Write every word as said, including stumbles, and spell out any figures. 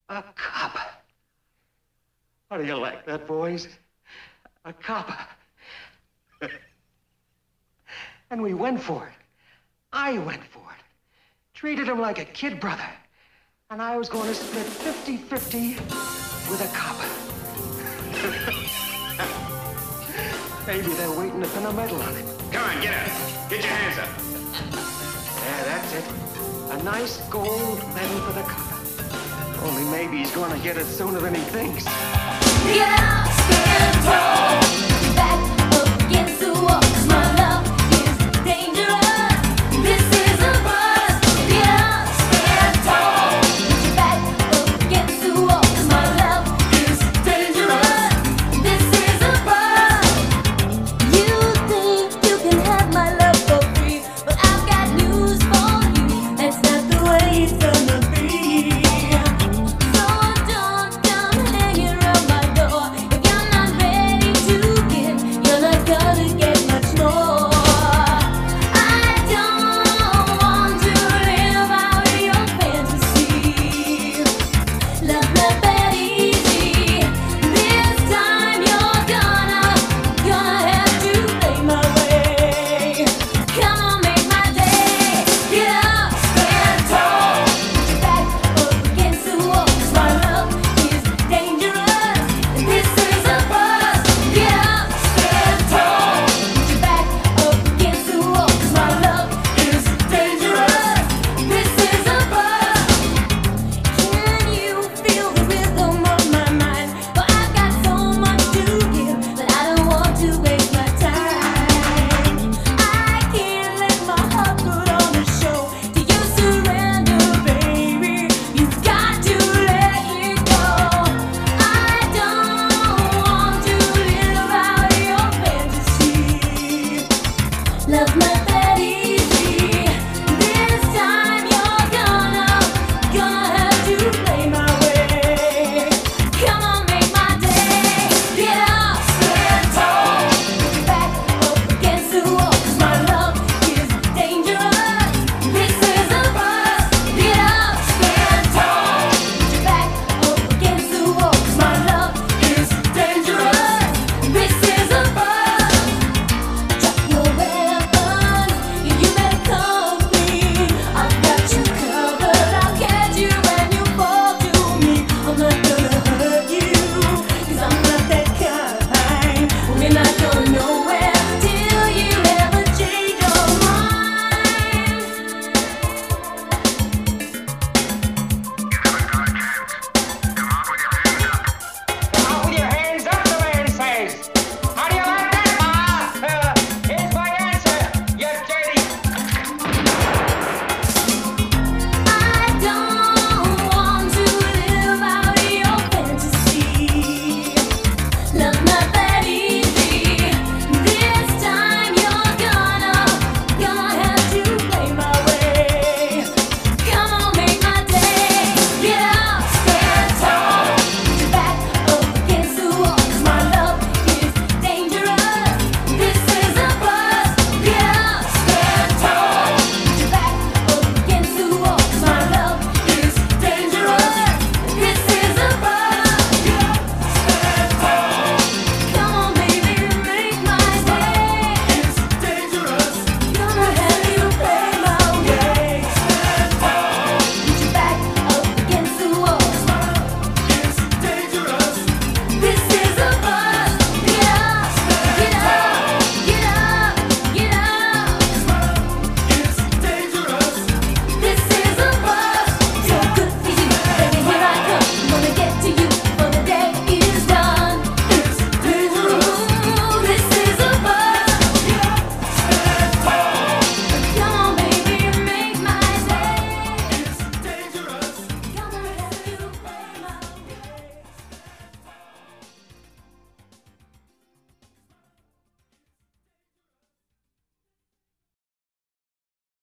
A copper. How do you like that, boys? A copper. And we went for it. I went for it. Treated him like a kid brother. And I was going to split fifty fifty with a copper. Maybe they're waiting to pin a medal on him. Come on, get up. Get your hands up. Yeah, that's it. A nice gold medal for the copper. Only maybe he's going to get it sooner than he thinks. Yeah, spin, roll.